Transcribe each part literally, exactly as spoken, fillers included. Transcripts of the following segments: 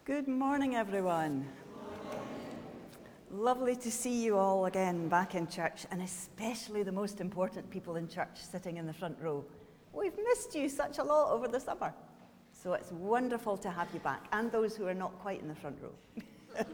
Good morning, everyone. Lovely to see you all again back in church, and especially the most important people in church sitting in the front row. We've missed you such a lot over the summer, so it's wonderful to have you back, and those who are not quite in the front row.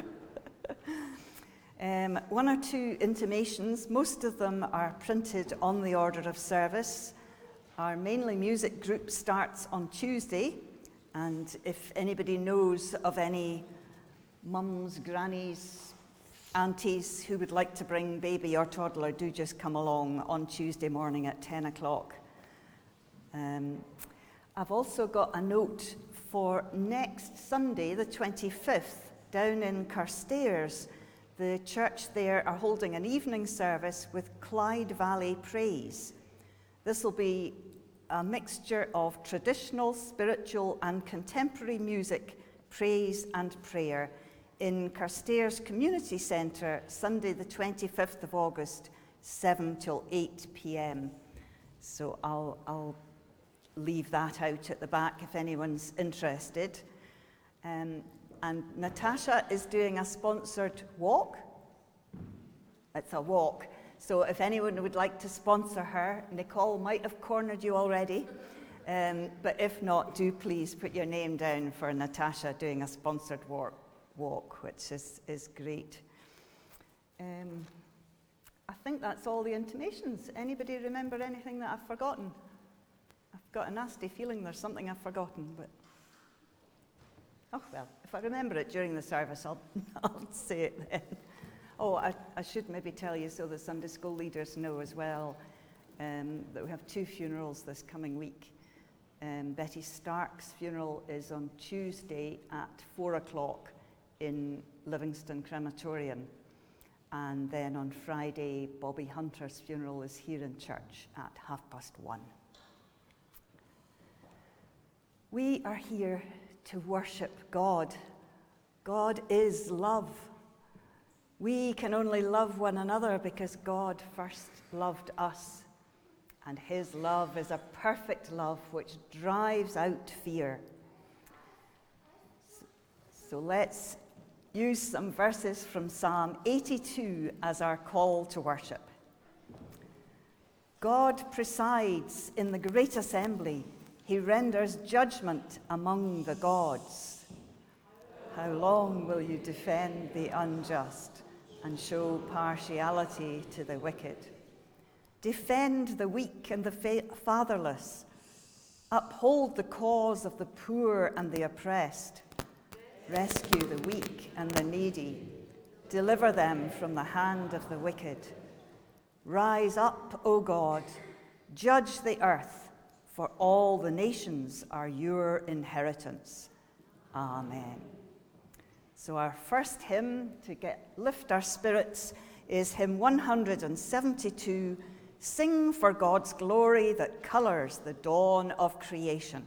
um, one or two intimations, most of them are printed on the order of service. Our mainly music group starts on Tuesday. And if anybody knows of any mums, grannies, aunties who would like to bring baby or toddler, do just come along on Tuesday morning at ten o'clock. Um, I've also got a note for next Sunday, the twenty-fifth, down in Carstairs. The church there are holding an evening service with Clyde Valley Praise. This will be a mixture of traditional, spiritual, and contemporary music, praise and prayer in Carstairs Community Centre, Sunday the twenty-fifth of August, seven till eight p.m. So I'll, I'll leave that out at the back if anyone's interested. Um, and Natasha is doing a sponsored walk. It's a walk. So if anyone would like to sponsor her, Nicole might have cornered you already. Um, but if not, do please put your name down for Natasha doing a sponsored walk, walk which is, is great. Um, I think that's all the intimations. Anybody remember anything that I've forgotten? I've got a nasty feeling there's something I've forgotten, but oh well, if I remember it during the service, I'll, I'll say it then. Oh, I, I should maybe tell you so the Sunday school leaders know as well um, that we have two funerals this coming week. Um, Betty Stark's funeral is on Tuesday at four o'clock in Livingston Crematorium. And then on Friday, Bobby Hunter's funeral is here in church at half past one. We are here to worship God. God is love. We can only love one another because God first loved us. And his love is a perfect love which drives out fear. So let's use some verses from Psalm eighty-two as our call to worship. God presides in the great assembly. He renders judgment among the gods. How long will you defend the unjust and show partiality to the wicked? Defend the weak and the fa- fatherless. Uphold the cause of the poor and the oppressed. Rescue the weak and the needy. Deliver them from the hand of the wicked. Rise up, O God, judge the earth, for all the nations are your inheritance. Amen. So our first hymn to get lift our spirits is hymn one hundred seventy-two, Sing for God's Glory That Colours the Dawn of Creation.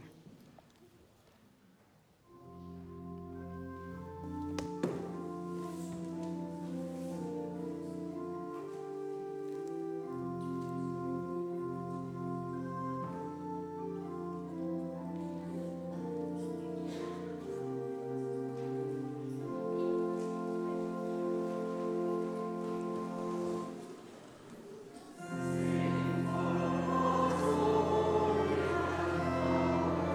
Sing for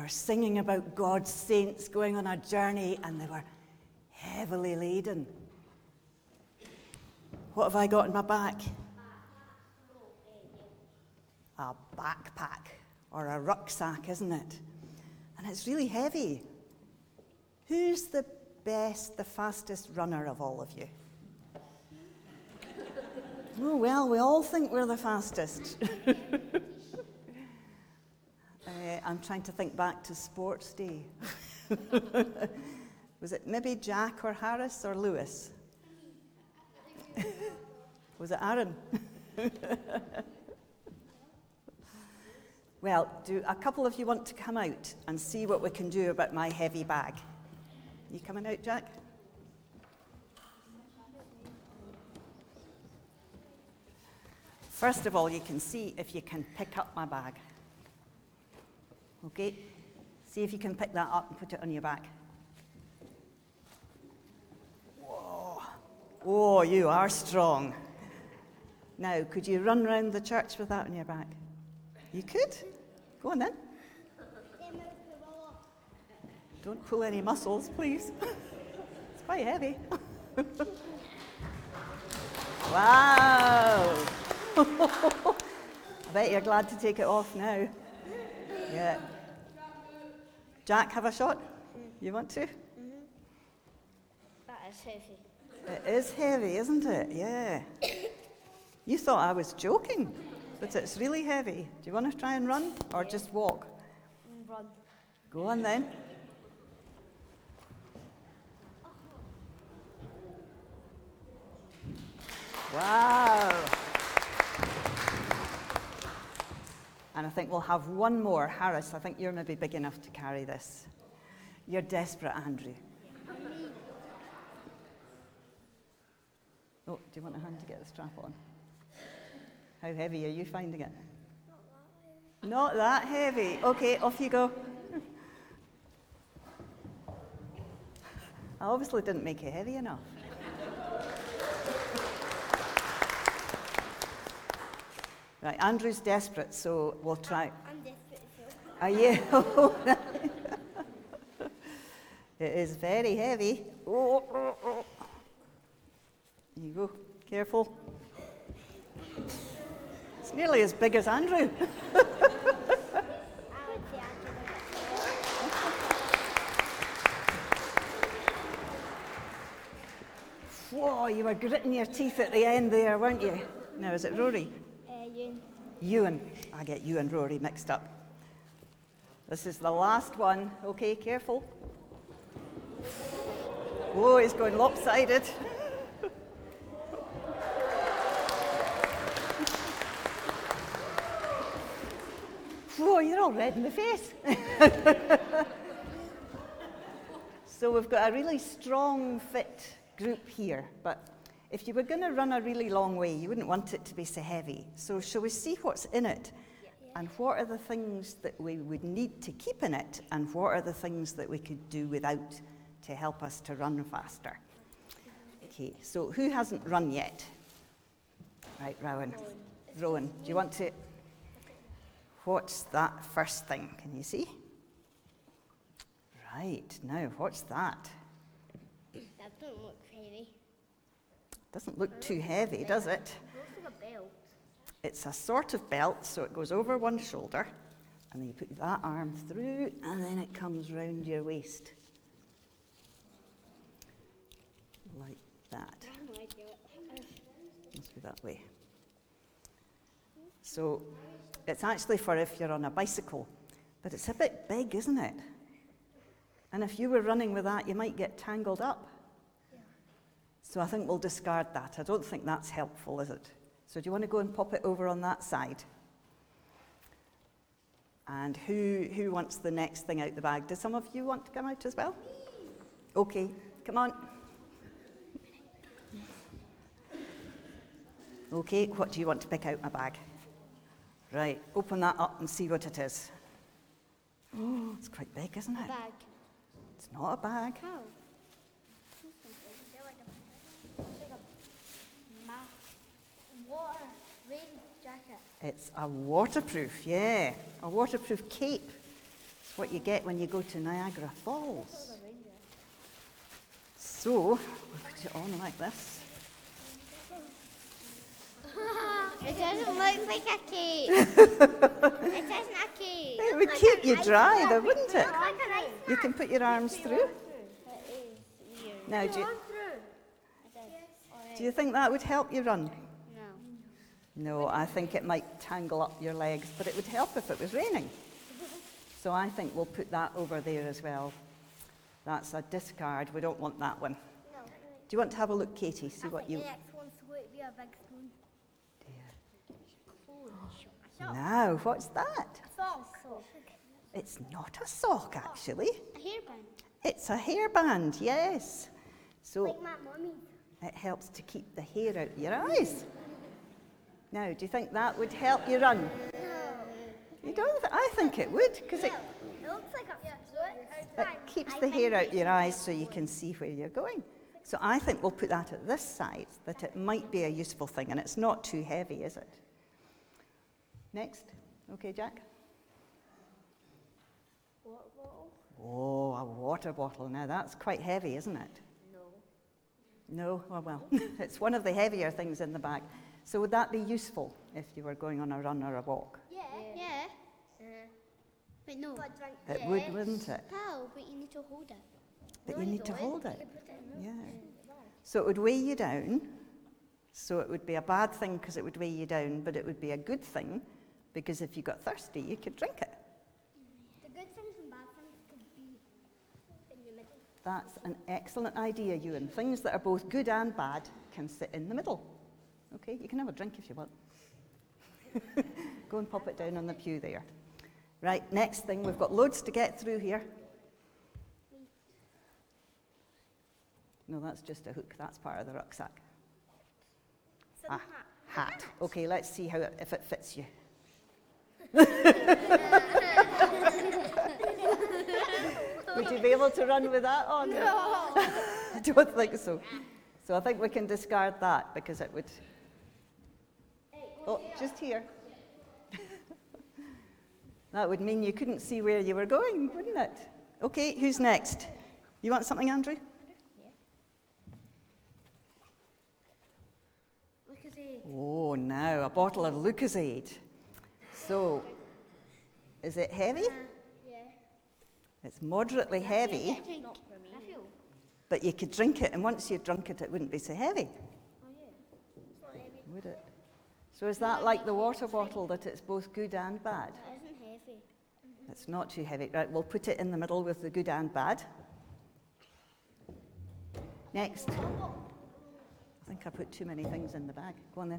were singing about God's saints going on a journey, and they were heavily laden. What have I got in my back? A backpack, or a rucksack, isn't it? And it's really heavy. Who's the best, the fastest runner of all of you? Oh, well, we all think we're the fastest. uh, I'm trying to think back to sports day. Was it maybe Jack or Harris or Lewis? Was it Aaron? Well, do a couple of you want to come out and see what we can do about my heavy bag? You coming out, Jack? First of all, you can see if you can pick up my bag. Okay? See if you can pick that up and put it on your back. Whoa. Oh, you are strong. Now, could you run round the church with that on your back? You could? Go on then. Don't pull any muscles, please. It's quite heavy. Wow. I bet you're glad to take it off now. Yeah. Jack, have a shot? You want to? Mm-hmm. That is heavy. It is heavy, isn't it? Yeah. You thought I was joking, but it's really heavy. Do you want to try and run or Yeah. just walk? Run. Go on then. Wow. And I think we'll have one more. Harris, I think you're maybe big enough to carry this. You're desperate, Andrew. Oh, do you want a hand to get the strap on? How heavy are you finding it? Not that heavy. Okay, off you go. I obviously didn't make it heavy enough. Right, Andrew's desperate, so we'll try. I'm desperate too. Are you? It is very heavy. Oh, oh, oh. There you go. Careful. It's nearly as big as Andrew. I would say Whoa, you were gritting your teeth at the end there, weren't you? Now, is it Rory? uh, you. Ewan. I get you and Rory mixed up. This is the last one. Okay, careful. Oh, he's going lopsided. Whoa, you're all red in the face. So we've got a really strong, fit group here, but if you were going to run a really long way, you wouldn't want it to be so heavy. So shall we see what's in it? And what are the things that we would need to keep in it? And what are the things that we could do without to help us to run faster? Okay, so who hasn't run yet? Right, Rowan. Rowan, do you want to... What's that first thing? Can you see? Right, now what's that? That doesn't look heavy. Doesn't look too heavy, does it? It looks like a belt. It's a sort of belt, so it goes over one shoulder, and then you put that arm through, and then it comes round your waist. Like that. I might do it. Must be that way. So it's actually for if you're on a bicycle, but it's a bit big, isn't it? And if you were running with that, you might get tangled up. Yeah. So I think we'll discard that. I don't think that's helpful, is it? So do you want to go and pop it over on that side? And who, who wants the next thing out the bag? Does some of you want to come out as well? Okay, come on. Okay, what do you want to pick out my bag? Right, open that up and see what it is. Oh, it's quite big, isn't A it? bag. It's not a bag. How? They're like a, it's like a mask. Water. Rain jacket. It's a waterproof, yeah, a waterproof cape. what you get when you go to Niagara Falls. So, we'll put it on like this. It doesn't look like a cake. It isn't a cake. It would keep you dry though, wouldn't it? You can put your arms through. Now, do you, do you think that would help you run? No. No, I think it might tangle up your legs, but it would help if it was raining. So I think we'll put that over there as well. That's a discard. We don't want that one. No. Do you want to have a look, Katie? See what you... The next one's going to be a big spoon. Now, what's that? A sock. It's not a sock, actually. A hairband. It's a hairband, yes. So Like my mummy's. it helps to keep the hair out your eyes. Now, do you think that would help you run? No. You don't? Th- I think it would, because it, It looks like a it keeps the hair out your eyes so you can see where you're going. So I think we'll put that at this side, that it might be a useful thing, and it's not too heavy, is it? Next. Okay, Jack? Water bottle? Oh, a water bottle. Now, that's quite heavy, isn't it? No. No? Oh, well, it's one of the heavier things in the bag. So would that be useful if you were going on a run or a walk? Yeah. Yeah. Uh, but no. But drink, It yeah. would, wouldn't it? Pal, but you need to hold it. But No, you you need to don't. hold You it. can put it in the- Yeah. in the bag. So it would weigh you down. So it would be a bad thing because it would weigh you down, but it would be a good thing because if you got thirsty, you could drink it. The good things and bad things could be in the middle. That's an excellent idea, Ewan. Things that are both good and bad can sit in the middle. Okay, you can have a drink if you want. Go and pop it down on the pew there. Right, next thing, we've got loads to get through here. No, that's just a hook. That's part of the rucksack. So Ah, the hat. hat. Okay, let's see how it, if it fits you. Would you be able to run with that on? No. I don't think so. So I think we can discard that because it would... Oh, just here. That would mean you couldn't see where you were going, wouldn't it? Okay, who's next? You want something, Andrew? Lucozade. Oh, now, a bottle of Lucozade. So, is it heavy? Yeah. It's moderately heavy, Drink. Not for me. I feel. but you could drink it, and once you drunk it, it wouldn't be so heavy, Oh yeah. It's not heavy. would it? So is that like the water bottle, that it's both good and bad? It isn't heavy. It's not too heavy. Right, we'll put it in the middle with the good and bad. Next. I think I put too many things in the bag. Go on then.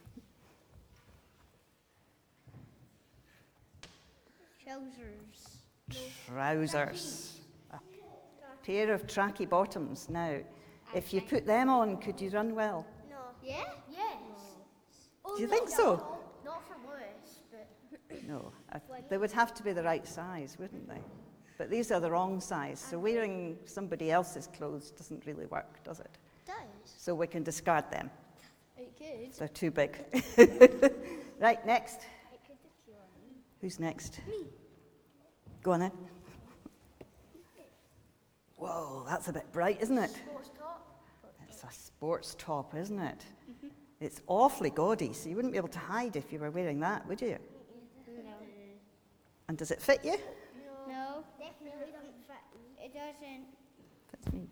Trousers. Trousers. A pair of tracky bottoms. Now, if you put them on, could you run well? No. Yeah? Yes. Oh, Do you no, think so? no, Not for Lewis, but No. I, they would have to be the right size, wouldn't they? But these are the wrong size, so wearing somebody else's clothes doesn't really work, does it? does. So we can discard them. It could. They're too big. Right, next. It could be cute. Who's next? Me. Go on then. Whoa, that's a bit bright, isn't it? Sports top. It's a sports top, isn't it? It's awfully gaudy, so you wouldn't be able to hide if you were wearing that, would you? No. And does it fit you? No. Definitely doesn't fit me. It doesn't. Fits me.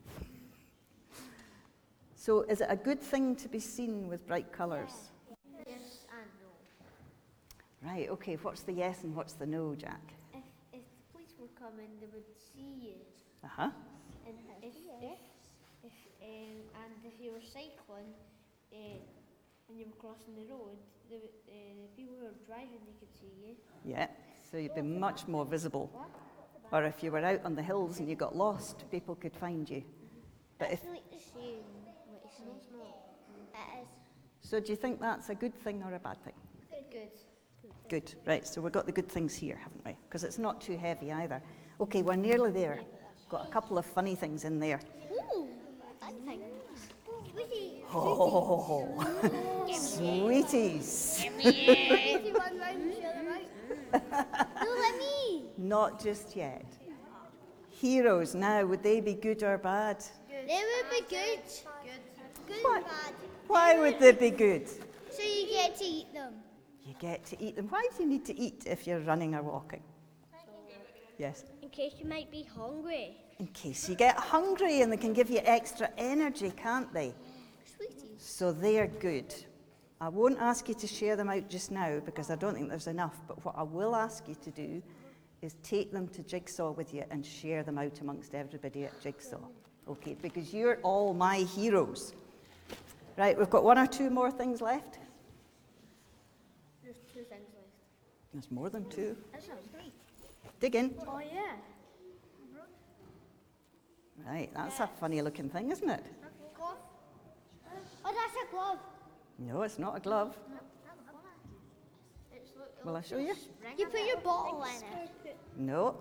So is it a good thing to be seen with bright colours? Yes and no. Right, okay, what's the yes and what's the no, Jack? If, if the police were coming, they would see you. Uh-huh. And if, if, if, um, and if you were cycling uh, and you were crossing the road, the, uh, the people who were driving, they could see you. Yeah, so you'd be much more visible. Or if you were out on the hills and you got lost, people could find you. But if, It's like the same. What you say. No, it's not. It is. so do you think that's a good thing or a bad thing? Good. Good, right, so we've got the good things here, haven't we? Because it's not too heavy either. Okay, we're nearly there. Got a couple of funny things in there. Ooh, fun thing. Sweetie. Oh, sweeties. Sweetie, one round, share the right. No, let me. Not just yet. Heroes now, would they be good or bad? They would be good. Good. Good What? and bad. Why would they be good? So you get to eat them. You get to eat them. Why do you need to eat if you're running or walking? Yes. In case you might be hungry. In case you get hungry, and they can give you extra energy, can't they? Sweeties. So they're good. I won't ask you to share them out just now because I don't think there's enough, but what I will ask you to do is take them to Jigsaw with you and share them out amongst everybody at Jigsaw. Okay, because you're all my heroes. Right, we've got one or two more things left. There's two things left. There's more than two. That's not three. Dig in. Oh, yeah. Right, that's a funny looking thing, isn't it? Glove. Oh, that's a glove. No, it's not a glove. It's look, Will I show you? You put your bottle in it. No,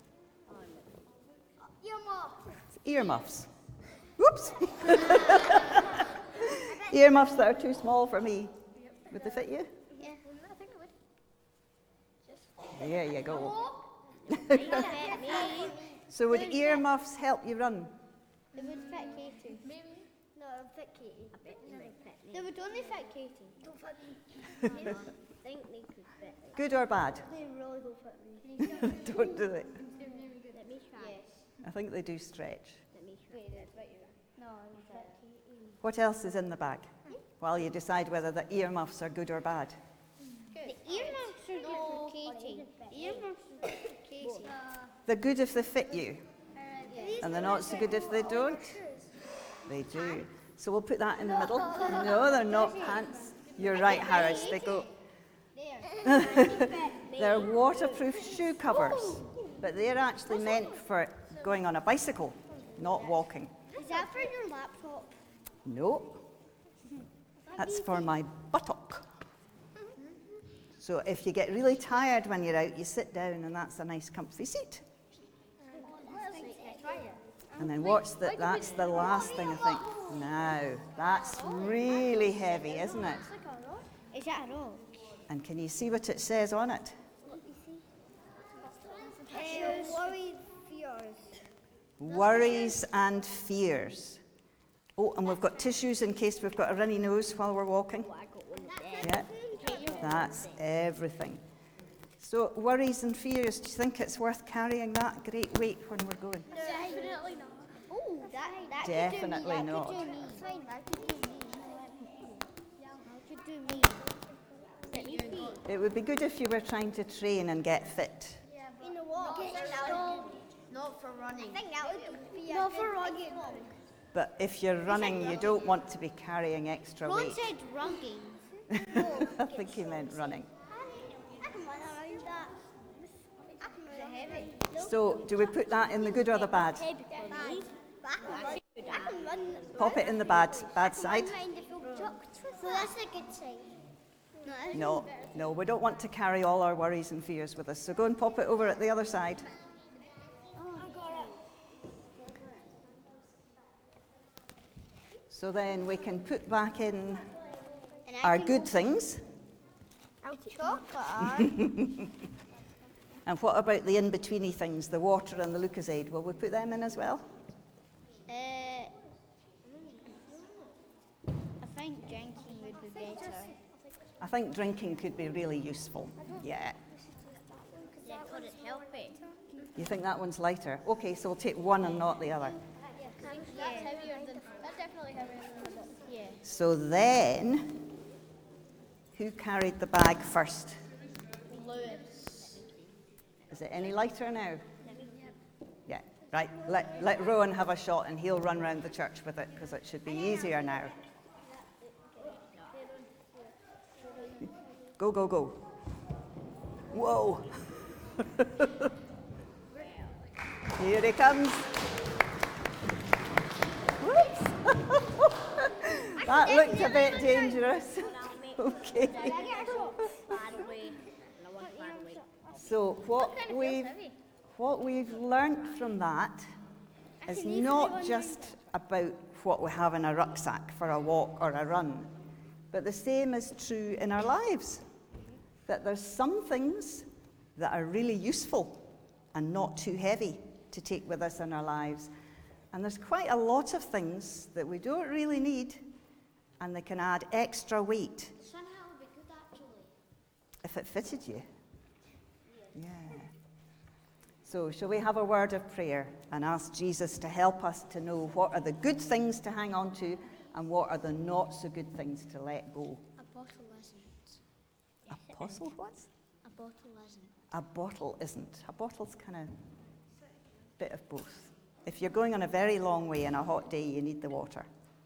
Your mom. it's earmuffs. Whoops. Earmuffs that are too small for me. Would they fit you? Yeah. I think it would. There you go. Fit me. So would earmuffs help you run? They would fit Katie. Maybe. No, it would fit Katie. I bet they might fit me. They would only fit Katie. Don't fit me. I think they could fit me. Good or bad? They really don't fit me. Don't do it. Let me try. Yes. I think they do stretch. Let me try. Wait, that's what you're. No, I'm fit Katie. What else is in the bag? While you decide whether the earmuffs are good or bad. The earmuffs are good for Katie. The earmuffs are good for Katie. They're good if they fit you, and they're not so good if they don't. They do. So we'll put that in the middle. No, they're not pants. You're right, Harris. They go. They're waterproof shoe covers, but they're actually meant for going on a bicycle, not walking. Is that for your laptop? No, that's for my buttock. So if you get really tired when you're out, you sit down, and that's a nice comfy seat. And then what's the, that's the last thing I think. Now, that's really heavy, isn't it? Is that a rock? And can you see what it says on it? Worry fears. Worries and fears. Oh, and we've got tissues in case we've got a runny nose while we're walking. Yeah, that's everything. So worries and fears, do you think it's worth carrying that great weight when we're going? Definitely not. Oh, that, that Definitely could do me. not. That could do me. Fine, that could do me. That could do me. Let me see. It would be good if you were trying to train and get fit. In the walk. Not for running. I think that would be Not for running. But if you're running, you don't want to be carrying extra Ron weight. said running. I think he meant running. I can run around that. I can run heavy. So do we put that in the good or the bad? Bad. I can run. I can run. Pop it in the bad, bad side. So that's a good side. No, no, we don't want to carry all our worries and fears with us. So go and pop it over at the other side. So then we can put back in our good things. Chocolate. And what about the in-betweeny things, the water and the Lucozade? Will we put them in as well? Uh, I think drinking would be better. I think drinking could be really useful. Yeah. Yeah, could it help it? You think that one's lighter? Okay, so we'll take one and not the other. That's heavier than. That's definitely heavier than the book. Yeah. So then, who carried the bag first? Lewis. Is it any lighter now? Yeah, right. Let, let Rowan have a shot and he'll run round the church with it because it should be easier now. Go, go, go. Whoa. Here he comes. Whoops. That looked a bit dangerous. Okay. So what we've, what we've learnt from that is not just about what we have in a rucksack for a walk or a run, but the same is true in our lives. That there's some things that are really useful and not too heavy to take with us in our lives. And there's quite a lot of things that we don't really need, and they can add extra weight. Sun hat would be good, actually. If it fitted you. Yeah. So shall we have a word of prayer and ask Jesus to help us to know what are the good things to hang on to and what are the not so good things to let go? A bottle isn't. A bottle what? A bottle isn't. A bottle isn't. A bottle's kind of a bit of both. If you're going on a very long way in a hot day, you need the water.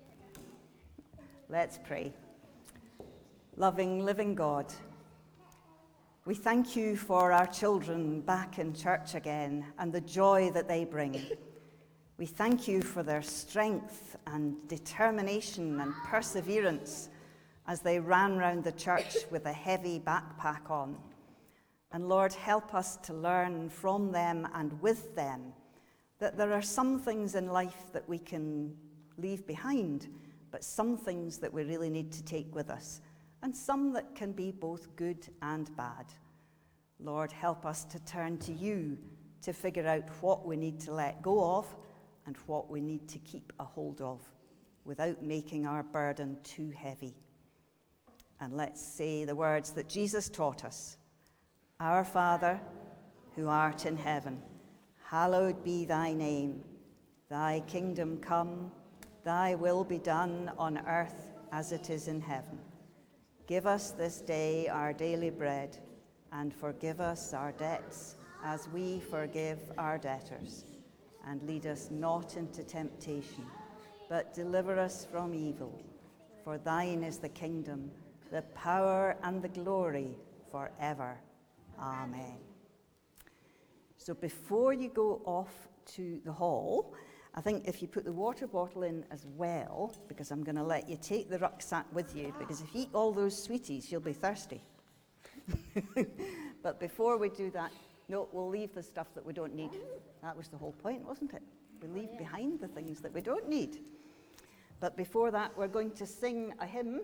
Let's pray. Loving, living God, we thank you for our children back in church again and the joy that they bring. We thank you for their strength and determination and perseverance as they ran round the church with a heavy backpack on. And Lord, help us to learn from them and with them that there are some things in life that we can leave behind, but some things that we really need to take with us, and some that can be both good and bad. Lord, help us to turn to you to figure out what we need to let go of and what we need to keep a hold of without making our burden too heavy. And let's say the words that Jesus taught us. Our Father, who art in heaven, hallowed be thy name. Thy kingdom come, thy will be done on earth as it is in heaven. Give us this day our daily bread, and forgive us our debts as we forgive our debtors. And lead us not into temptation, but deliver us from evil. For thine is the kingdom, the power, and the glory forever. Amen. So before you go off to the hall, I think if you put the water bottle in as well, because I'm going to let you take the rucksack with you, because if you eat all those sweeties, you'll be thirsty. But before we do that, no, we'll leave the stuff that we don't need. That was the whole point, wasn't it? We leave behind the things that we don't need. But before that, we're going to sing a hymn.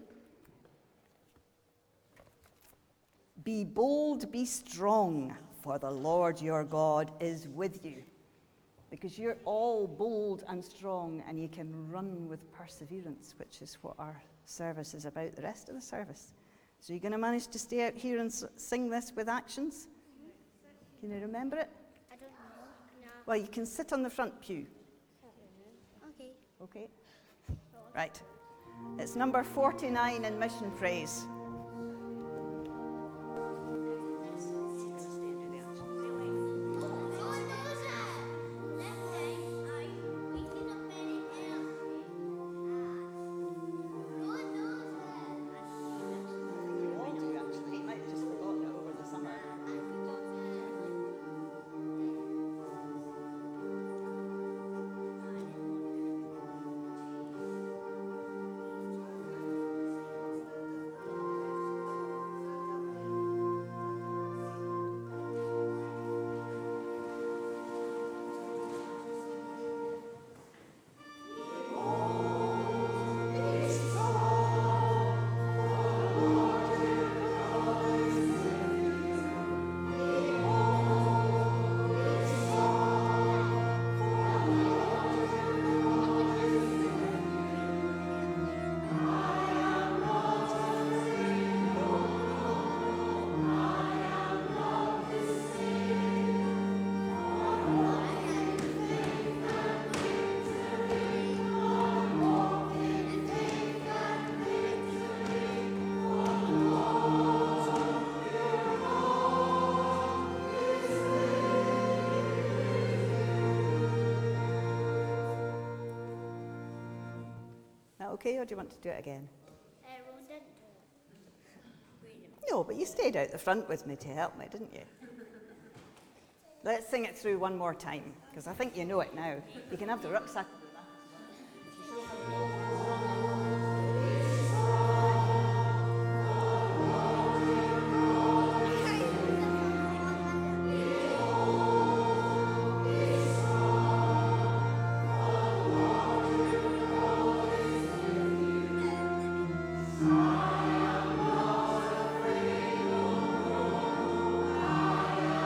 Be bold, be strong, for the Lord your God is with you. Because you're all bold and strong, and you can run with perseverance, which is what our service is about, the rest of the service. So you're going to manage to stay out here and s- sing this with actions? Can you remember it? I don't know. No. Well, you can sit on the front pew. Okay. Okay? Right. It's number forty-nine in Mission Phrase. Okay, or do you want to do it again? Uh, Ron didn't do it. No, but you stayed out the front with me to help me, didn't you? Let's sing it through one more time, because I think you know it now. You can have the rucksack. I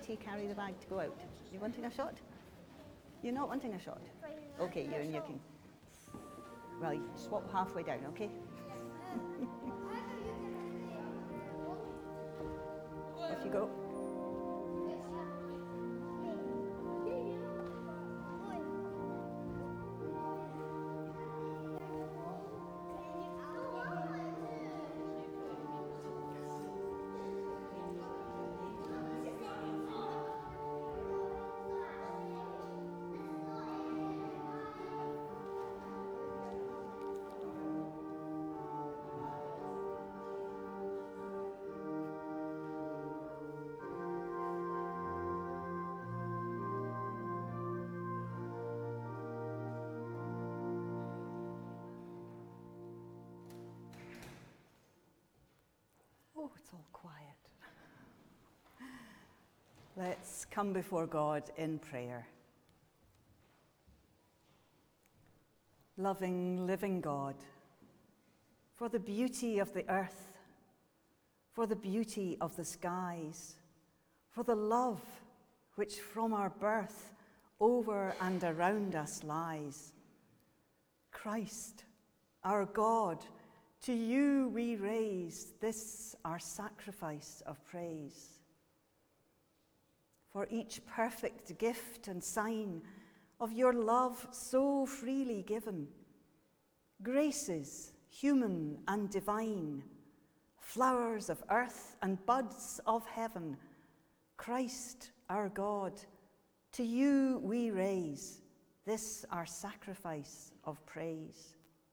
Katie carry the bag to go out? You wanting a shot? You're not wanting a shot? Okay, you and you can. Well, you swap halfway down, okay? Off you go. Oh, it's all quiet. Let's come before God in prayer. Loving, living God, for the beauty of the earth, for the beauty of the skies, for the love which from our birth over and around us lies. Christ, our God, to you we raise this our sacrifice of praise. For each perfect gift and sign of your love so freely given, graces human and divine, flowers of earth and buds of heaven, Christ our God, to you we raise this our sacrifice of praise.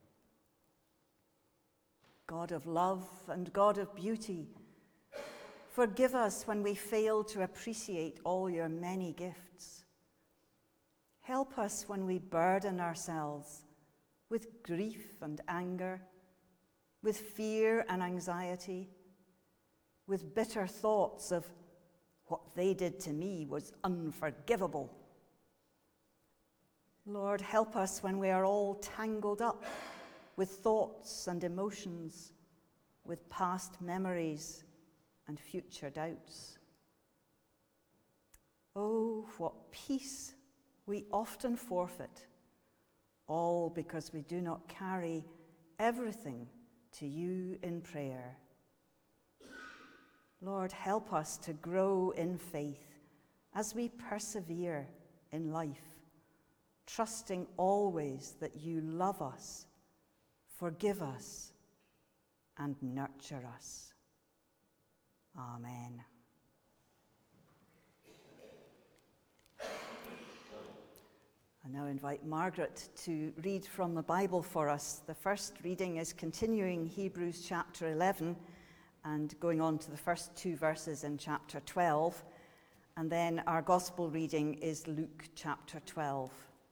God of love and God of beauty, forgive us when we fail to appreciate all your many gifts. Help us when we burden ourselves with grief and anger, with fear and anxiety, with bitter thoughts of what they did to me was unforgivable. Lord, help us when we are all tangled up with thoughts and emotions, with past memories and future doubts. Oh, what peace we often forfeit, all because we do not carry everything to you in prayer. Lord, help us to grow in faith as we persevere in life, trusting always that you love us, forgive us, and nurture us. Amen. I now invite Margaret to read from the Bible for us. The first reading is continuing Hebrews chapter eleven and going on to the first two verses in chapter twelve. And then our gospel reading is Luke chapter twelve.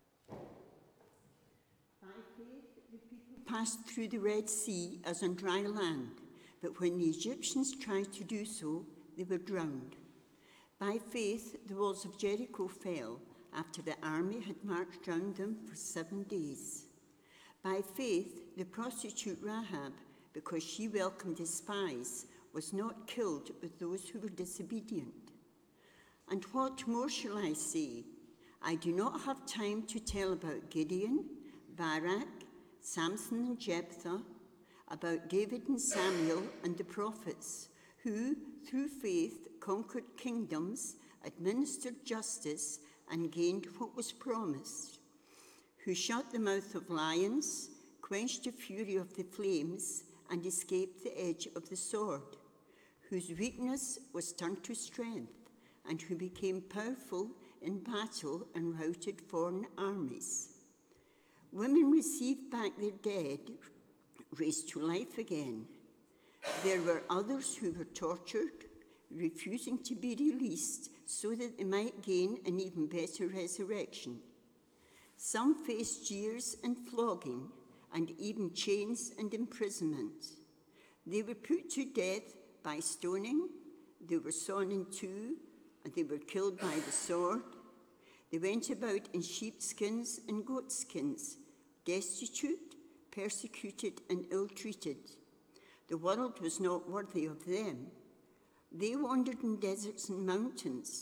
Passed through the Red Sea as on dry land, but when the Egyptians tried to do so, they were drowned. By faith, the walls of Jericho fell after the army had marched round them for seven days. By faith, the prostitute Rahab, because she welcomed the spies, was not killed with those who were disobedient. And what more shall I say? I do not have time to tell about Gideon, Barak, Samson and Jephthah, about David and Samuel and the prophets, who, through faith, conquered kingdoms, administered justice, and gained what was promised, who shut the mouth of lions, quenched the fury of the flames, and escaped the edge of the sword, whose weakness was turned to strength, and who became powerful in battle and routed foreign armies. Women received back their dead, raised to life again. There were others who were tortured, refusing to be released so that they might gain an even better resurrection. Some faced jeers and flogging, and even chains and imprisonment. They were put to death by stoning, they were sawn in two, and they were killed by the sword. They went about in sheepskins and goatskins, destitute, persecuted, and ill-treated. The world was not worthy of them. They wandered in deserts and mountains,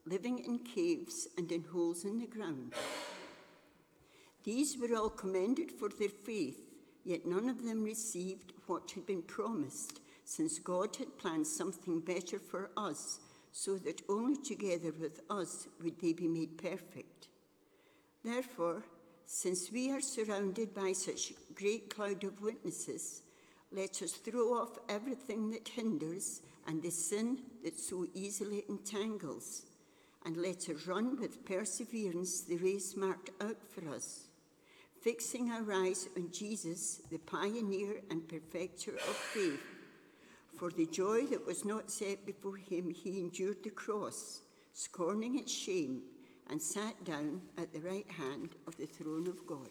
living in caves and in holes in the ground. These were all commended for their faith, yet none of them received what had been promised, since God had planned something better for us, so that only together with us would they be made perfect. Therefore, since we are surrounded by such a great cloud of witnesses, let us throw off everything that hinders and the sin that so easily entangles, and let us run with perseverance the race marked out for us, fixing our eyes on Jesus, the pioneer and perfecter of faith. For the joy that was not set before him, he endured the cross, scorning its shame, and sat down at the right hand of the throne of God.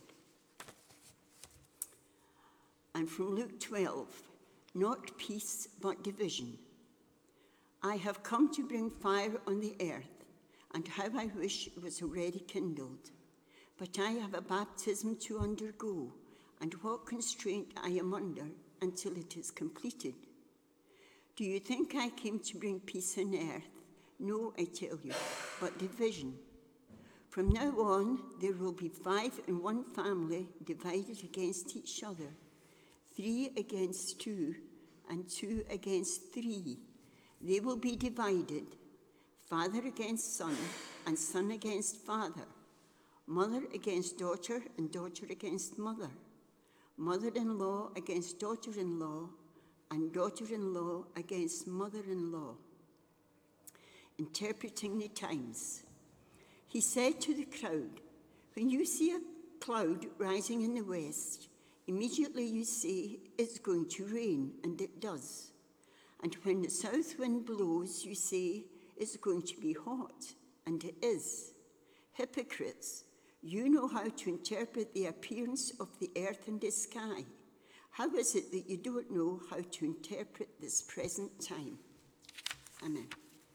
And from Luke twelve, not peace but division. I have come to bring fire on the earth, and how I wish it was already kindled. But I have a baptism to undergo, and what constraint I am under until it is completed. Do you think I came to bring peace on earth? No, I tell you, but division. From now on, there will be five in one family divided against each other, three against two, and two against three. They will be divided, father against son, and son against father, mother against daughter, and daughter against mother, mother-in-law against daughter-in-law, and daughter-in-law against mother-in-law. Interpreting the times. He said to the crowd, when you see a cloud rising in the west, immediately you say it's going to rain, and it does. And when the south wind blows, you say it's going to be hot, and it is. Hypocrites, you know how to interpret the appearance of the earth and the sky. How is it that you don't know how to interpret this present time? Amen.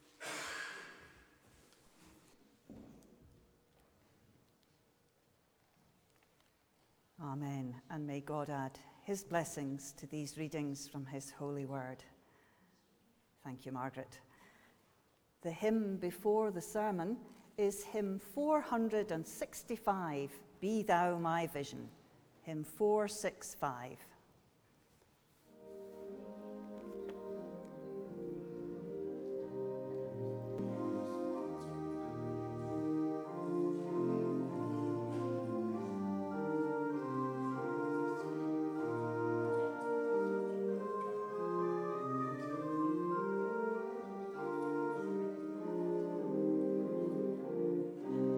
Amen. And may God add his blessings to these readings from his holy word. Thank you, Margaret. The hymn before the sermon is hymn four hundred sixty-five, Be Thou My Vision. Hymn four sixty-five.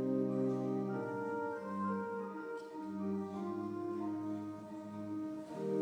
Thank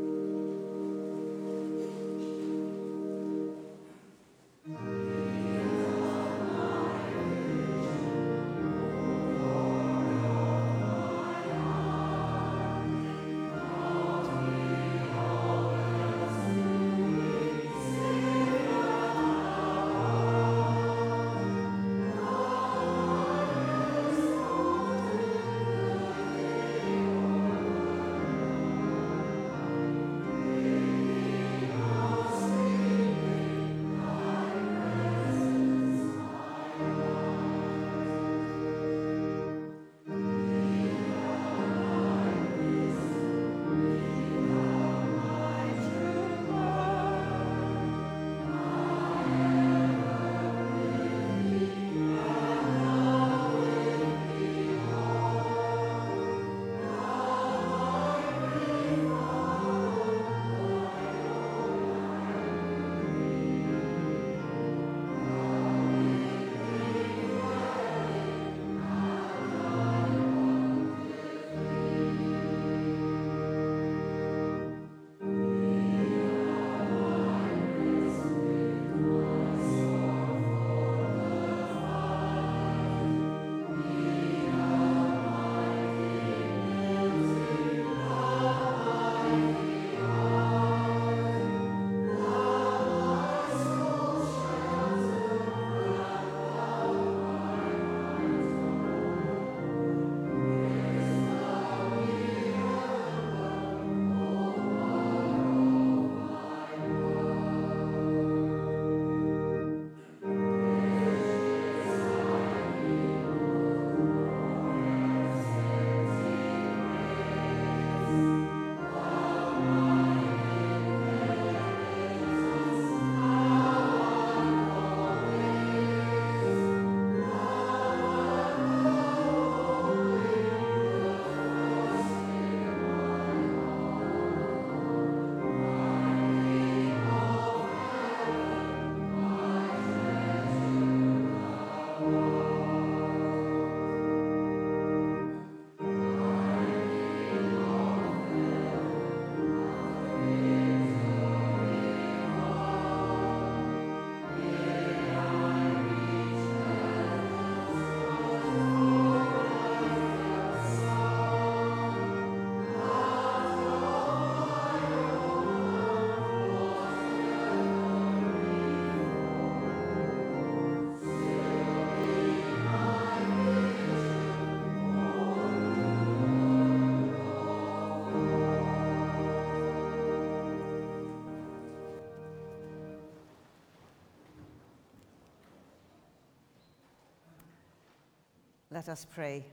Let us pray.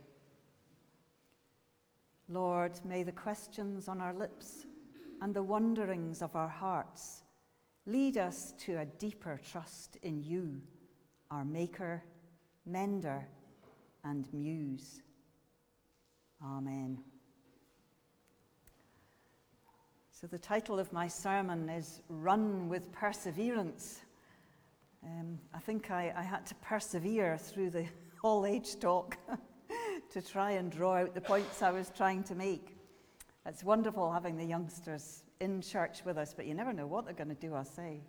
Lord, may the questions on our lips and the wonderings of our hearts lead us to a deeper trust in you, our Maker, Mender, and Muse. Amen. So the title of my sermon is Run with Perseverance. Um, I think I, I had to persevere through the all-age talk to try and draw out the points I was trying to make. It's wonderful having the youngsters in church with us, but you never know what they're going to do or say.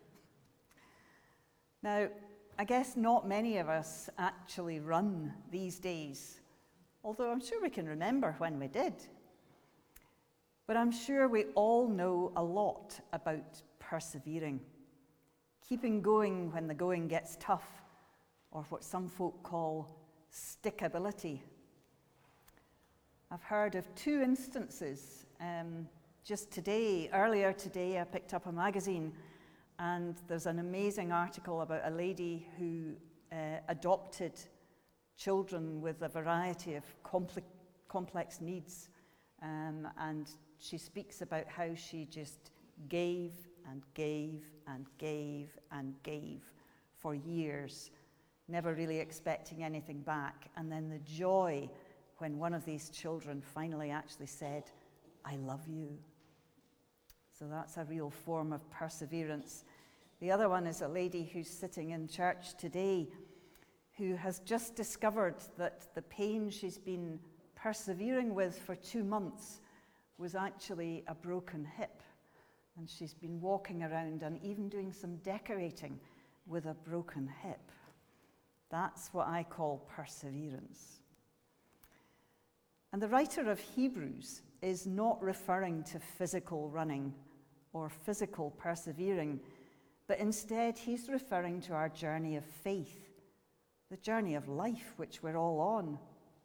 Now, I guess not many of us actually run these days, although I'm sure we can remember when we did. But I'm sure we all know a lot about persevering, keeping going when the going gets tough, or what some folk call stickability. I've heard of two instances. Um, just today, earlier today, I picked up a magazine, and there's an amazing article about a lady who uh, adopted children with a variety of compli- complex needs. Um, and she speaks about how she just gave and gave and gave and gave for years, never really expecting anything back. And then the joy when one of these children finally actually said, "I love you." So that's a real form of perseverance. The other one is a lady who's sitting in church today who has just discovered that the pain she's been persevering with for two months was actually a broken hip. And she's been walking around and even doing some decorating with a broken hip. That's what I call perseverance. And the writer of Hebrews is not referring to physical running or physical persevering, but instead he's referring to our journey of faith, the journey of life which we're all on.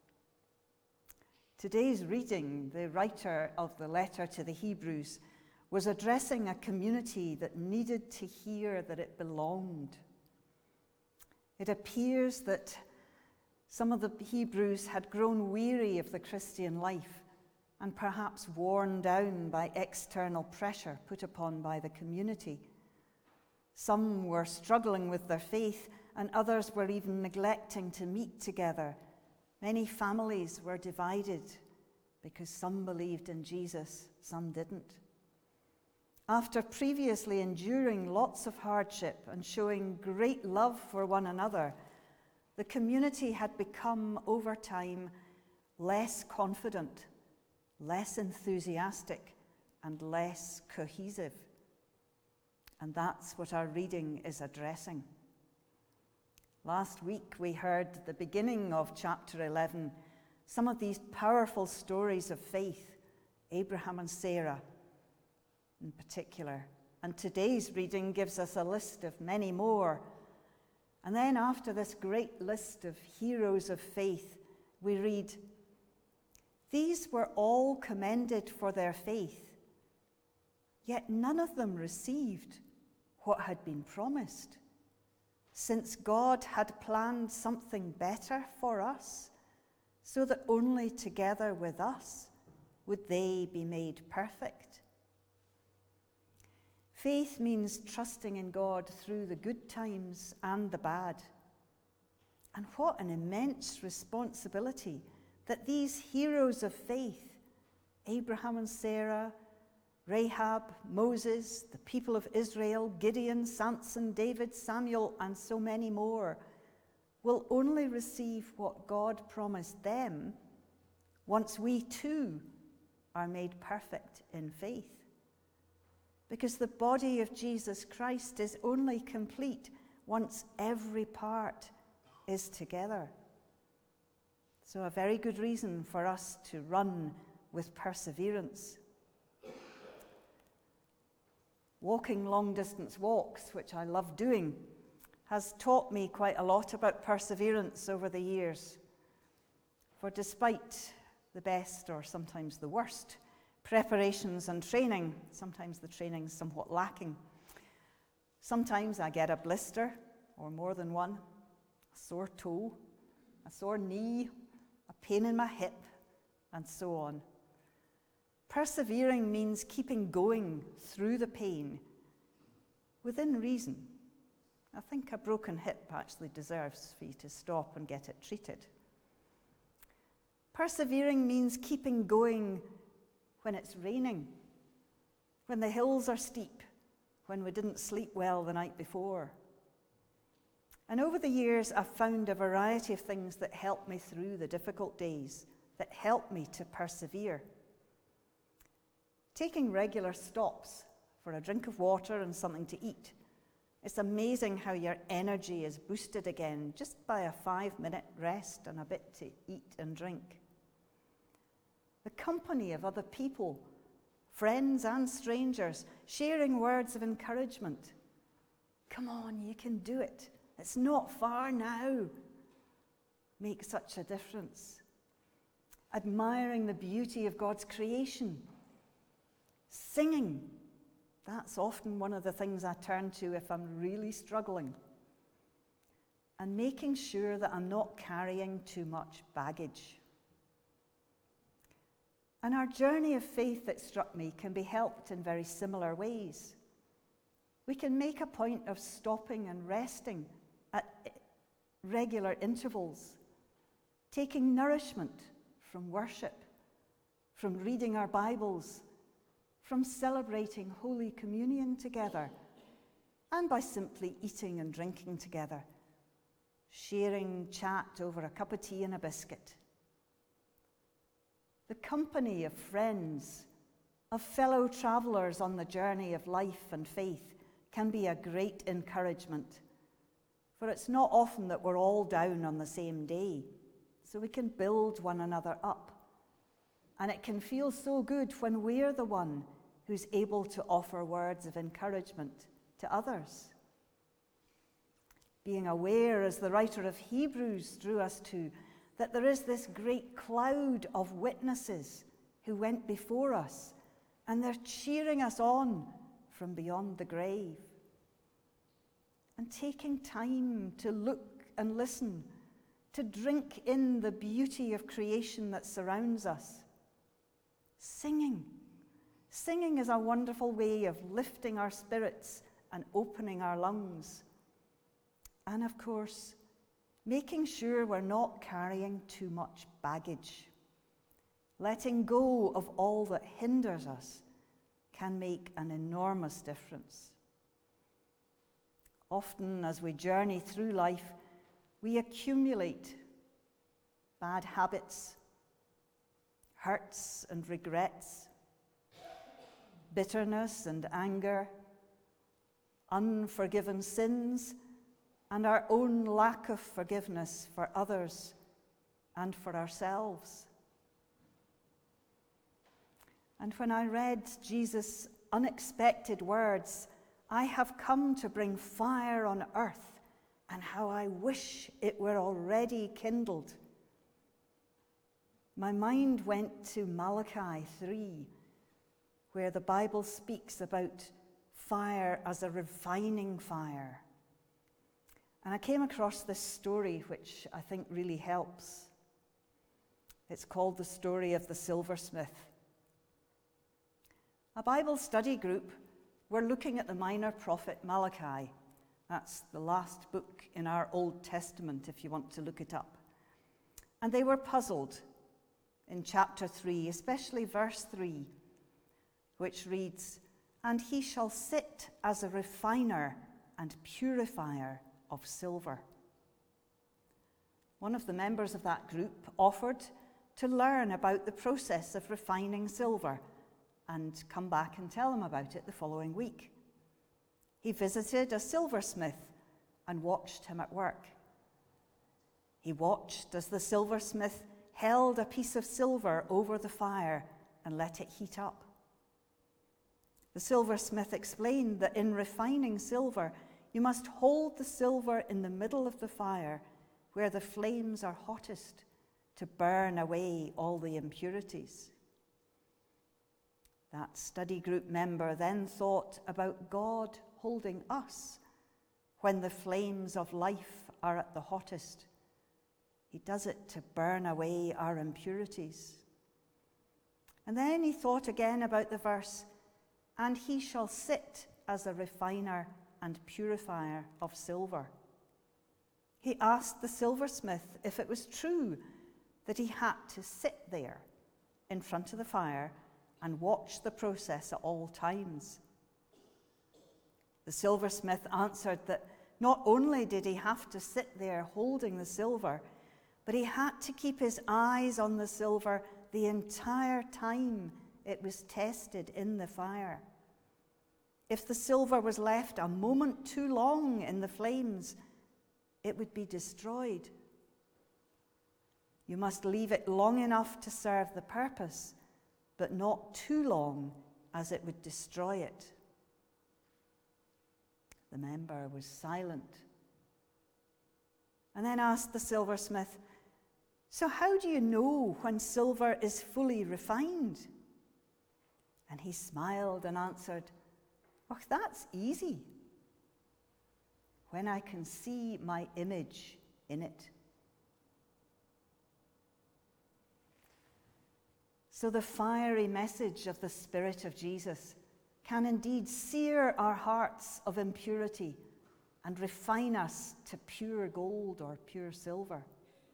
Today's reading, the writer of the letter to the Hebrews was addressing a community that needed to hear that it belonged. It appears that some of the Hebrews had grown weary of the Christian life and perhaps worn down by external pressure put upon by the community. Some were struggling with their faith, and others were even neglecting to meet together. Many families were divided because some believed in Jesus, some didn't. After previously enduring lots of hardship and showing great love for one another, the community had become, over time, less confident, less enthusiastic, and less cohesive. And that's what our reading is addressing. Last week we heard the beginning of chapter eleven, some of these powerful stories of faith, Abraham and Sarah in particular. And today's reading gives us a list of many more. And then after this great list of heroes of faith, we read, "These were all commended for their faith, yet none of them received what had been promised, since God had planned something better for us, so that only together with us would they be made perfect." Faith means trusting in God through the good times and the bad. And what an immense responsibility that these heroes of faith, Abraham and Sarah, Rahab, Moses, the people of Israel, Gideon, Samson, David, Samuel, and so many more, will only receive what God promised them once we too are made perfect in faith. Because the body of Jesus Christ is only complete once every part is together. So a very good reason for us to run with perseverance. Walking long-distance walks, which I love doing, has taught me quite a lot about perseverance over the years. For despite the best, or sometimes the worst, preparations and training, sometimes the training's somewhat lacking. Sometimes I get a blister, or more than one, a sore toe, a sore knee, a pain in my hip, and so on. Persevering means keeping going through the pain within reason. I think a broken hip actually deserves for you to stop and get it treated. Persevering means keeping going when it's raining, when the hills are steep, when we didn't sleep well the night before. And over the years, I've found a variety of things that help me through the difficult days, that help me to persevere. Taking regular stops for a drink of water and something to eat. It's amazing how your energy is boosted again just by a five-minute rest and a bit to eat and drink. The company of other people, friends and strangers, sharing words of encouragement. Come on, you can do it. It's not far now. Makes such a difference. Admiring the beauty of God's creation. Singing. That's often one of the things I turn to if I'm really struggling. And making sure that I'm not carrying too much baggage. And our journey of faith that struck me can be helped in very similar ways. We can make a point of stopping and resting at regular intervals, taking nourishment from worship, from reading our Bibles, from celebrating Holy Communion together, and by simply eating and drinking together, sharing chat over a cup of tea and a biscuit. The company of friends, of fellow travelers on the journey of life and faith can be a great encouragement, for it's not often that we're all down on the same day, so we can build one another up. And it can feel so good when we're the one who's able to offer words of encouragement to others. Being aware, as the writer of Hebrews drew us to, that there is this great cloud of witnesses who went before us, and they're cheering us on from beyond the grave. And taking time to look and listen, to drink in the beauty of creation that surrounds us. Singing. Singing is a wonderful way of lifting our spirits and opening our lungs. And of course, making sure we're not carrying too much baggage. Letting go of all that hinders us can make an enormous difference. Often, as we journey through life, we accumulate bad habits, hurts and regrets, bitterness and anger, unforgiven sins, and our own lack of forgiveness for others and for ourselves. And when I read Jesus' unexpected words, "I have come to bring fire on earth, and how I wish it were already kindled," my mind went to Malachi three, where the Bible speaks about fire as a refining fire. And I came across this story which I think really helps. It's called The Story of the Silversmith. A Bible study group were looking at the minor prophet Malachi. That's the last book in our Old Testament, if you want to look it up. And they were puzzled in chapter three, especially verse three, which reads, "And he shall sit as a refiner and purifier of silver." One of the members of that group offered to learn about the process of refining silver and come back and tell them about it the following week. He visited a silversmith and watched him at work. He watched as the silversmith held a piece of silver over the fire and let it heat up. The silversmith explained that in refining silver, you must hold the silver in the middle of the fire where the flames are hottest to burn away all the impurities. That study group member then thought about God holding us when the flames of life are at the hottest. He does it to burn away our impurities. And then he thought again about the verse, and he shall sit as a refiner and purifier of silver. He asked the silversmith if it was true that he had to sit there in front of the fire and watch the process at all times. The silversmith answered that not only did he have to sit there holding the silver, but he had to keep his eyes on the silver the entire time it was tested in the fire. If the silver was left a moment too long in the flames, it would be destroyed. You must leave it long enough to serve the purpose, but not too long as it would destroy it. The member was silent and then asked the silversmith, "So how do you know when silver is fully refined?" And he smiled and answered, "Oh, that's easy. When I can see my image in it." So the fiery message of the Spirit of Jesus can indeed sear our hearts of impurity and refine us to pure gold or pure silver.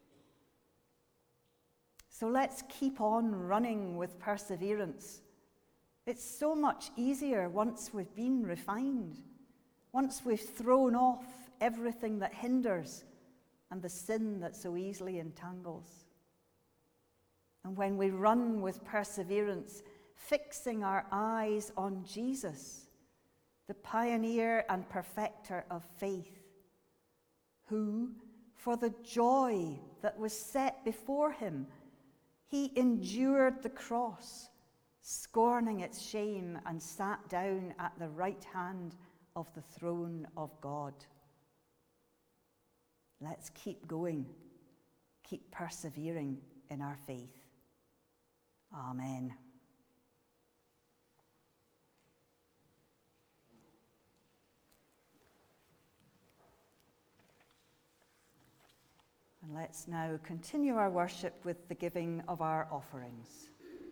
So let's keep on running with perseverance. It's so much easier once we've been refined, once we've thrown off everything that hinders and the sin that so easily entangles. And when we run with perseverance, fixing our eyes on Jesus, the pioneer and perfecter of faith, who, for the joy that was set before him, he endured the cross, scorning its shame, and sat down at the right hand of the throne of God. Let's keep going, keep persevering in our faith. Amen. And let's now continue our worship with the giving of our offerings.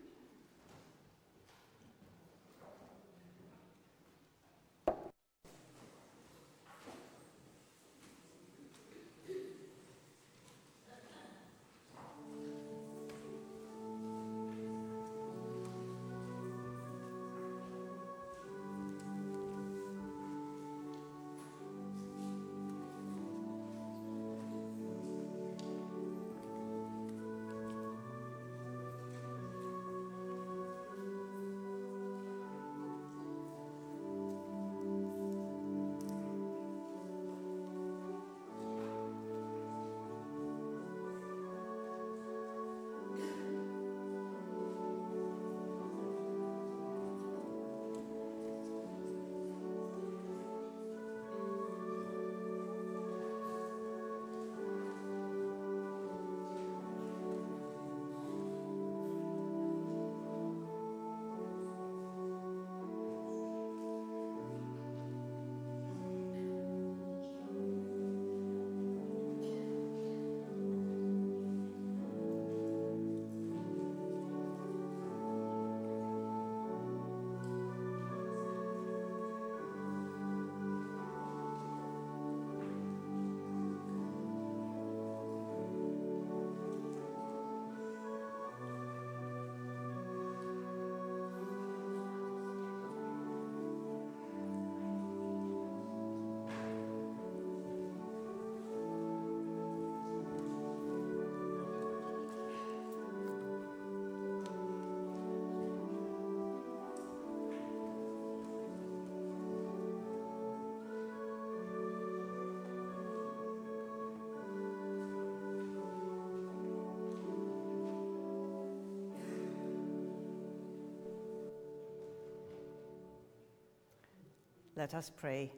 Let us pray.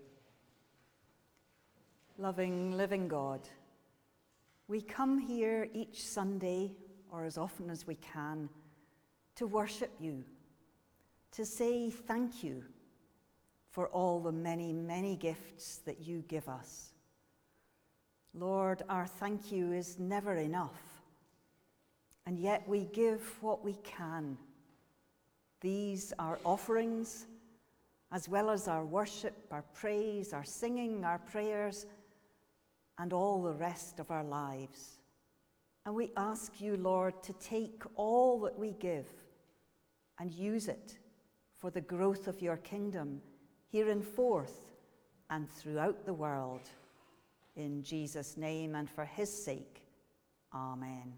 Loving, living God, we come here each Sunday, or as often as we can, to worship you, to say thank you for all the many, many gifts that you give us. Lord, our thank you is never enough, and yet we give what we can. These are offerings, as well as our worship, our praise, our singing, our prayers, and all the rest of our lives. And we ask you, Lord, to take all that we give and use it for the growth of your kingdom here in Forth and throughout the world. In Jesus' name and for his sake, amen.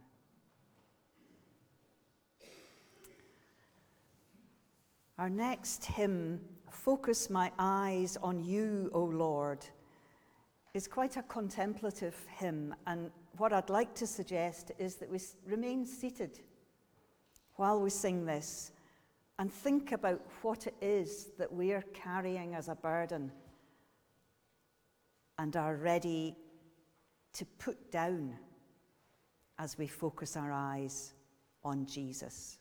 Our next hymn, Focus My Eyes on You, O Lord, is quite a contemplative hymn, and what I'd like to suggest is that we remain seated while we sing this and think about what it is that we are carrying as a burden and are ready to put down as we focus our eyes on Jesus.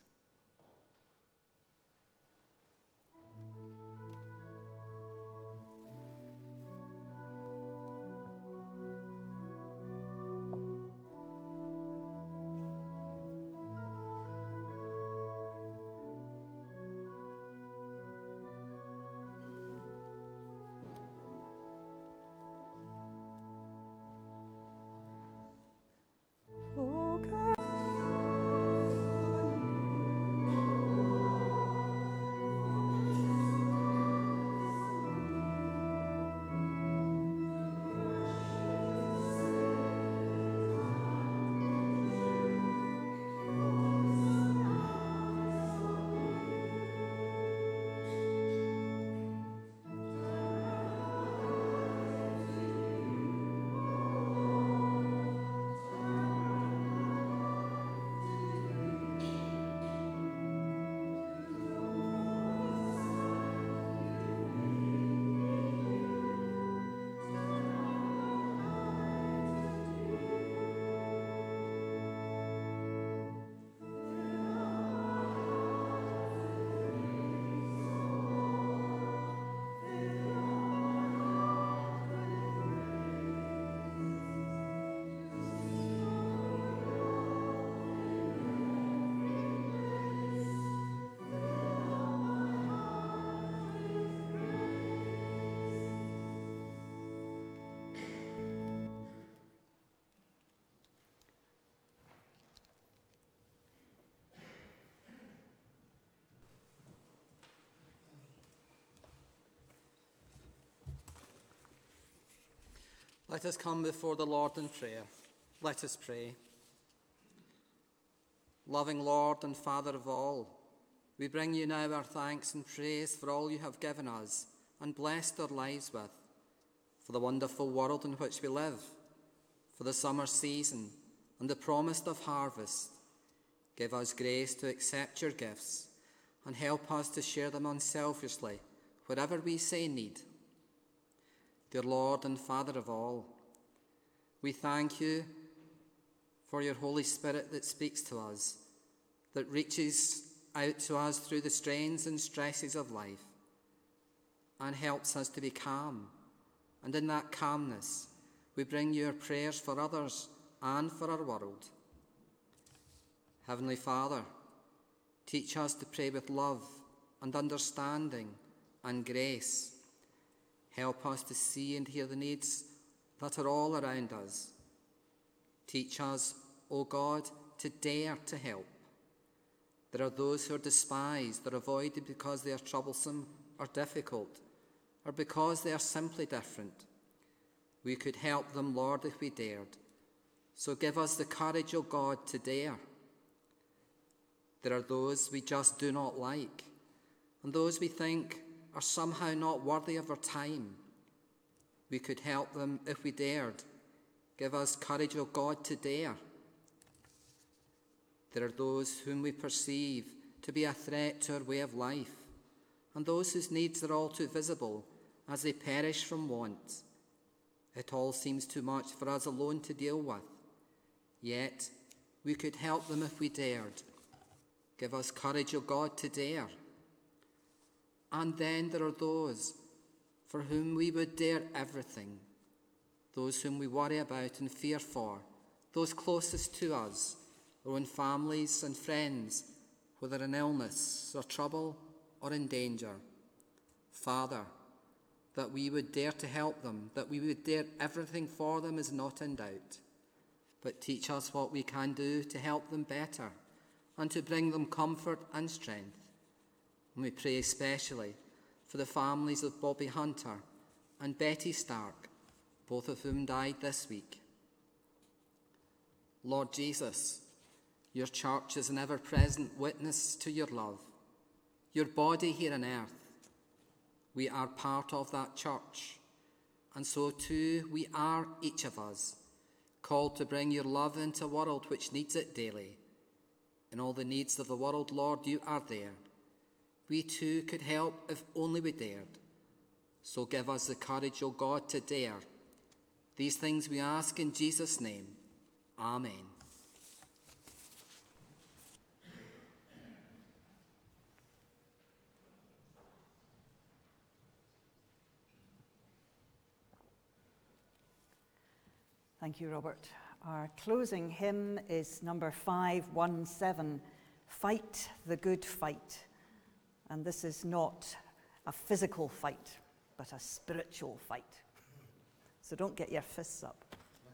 Let us come before the Lord in prayer. Let us pray. Loving Lord and Father of all, we bring you now our thanks and praise for all you have given us and blessed our lives with, for the wonderful world in which we live, for the summer season and the promise of harvest. Give us grace to accept your gifts and help us to share them unselfishly wherever we say need. Dear Lord and Father of all, we thank you for your Holy Spirit that speaks to us, that reaches out to us through the strains and stresses of life and helps us to be calm. And in that calmness, we bring your prayers for others and for our world. Heavenly Father, teach us to pray with love and understanding and grace. Help us to see and hear the needs that are all around us. Teach us, O God, to dare to help. There are those who are despised or avoided because they are troublesome or difficult, or because they are simply different. We could help them, Lord, if we dared. So give us the courage, O God, to dare. There are those we just do not like, and those we think are somehow not worthy of our time. We could help them if we dared. Give us courage, O God, to dare. There are those whom we perceive to be a threat to our way of life, and those whose needs are all too visible as they perish from want. It all seems too much for us alone to deal with. Yet we could help them if we dared. Give us courage, O God, to dare. And then there are those for whom we would dare everything. those whom we worry about and fear for, those closest to us, our own families and friends, whether in illness or trouble or in danger. Father, that we would dare to help them, that we would dare everything for them is not in doubt. But teach us what we can do to help them better and to bring them comfort and strength. And we pray especially for the families of Bobby Hunter and Betty Stark, both of whom died this week. Lord Jesus, your church is an ever-present witness to your love, your body here on earth. We are part of that church, and so too we are, each of us, called to bring your love into a world which needs it daily. In all the needs of the world, Lord, you are there. We too could help if only we dared. So give us the courage, O God, to dare. These things we ask in Jesus' name. Amen. Thank you, Robert. Our closing hymn is number five one seven, Fight the Good Fight. And this is not a physical fight, but a spiritual fight. So don't get your fists up.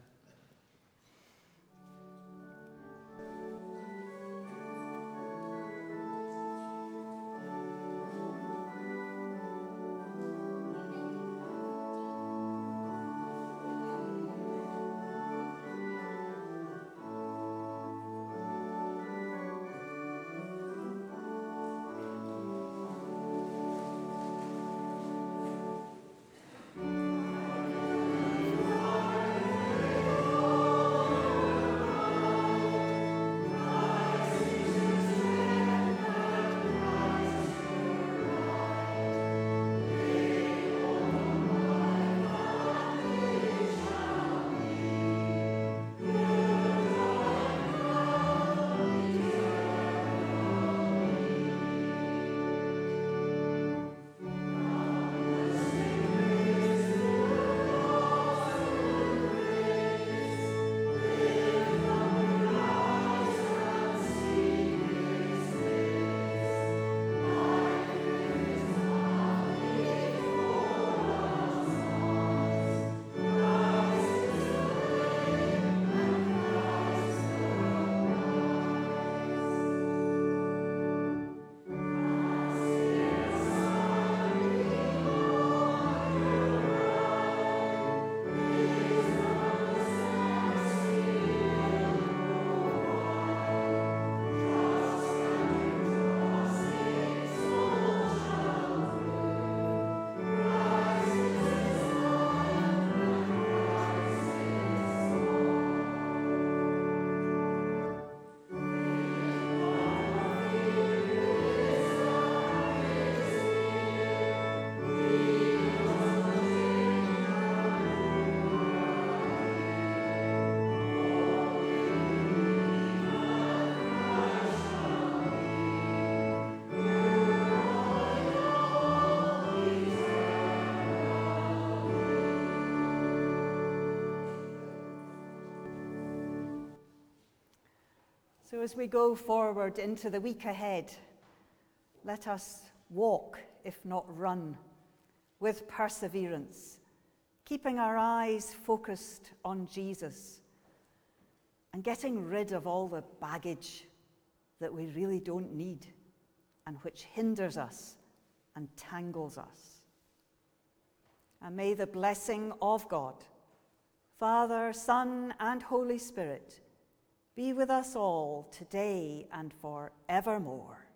So as we go forward into the week ahead, let us walk, if not run, with perseverance, keeping our eyes focused on Jesus and getting rid of all the baggage that we really don't need and which hinders us and tangles us. And may the blessing of God, Father, Son, and Holy Spirit be with us all today and forevermore.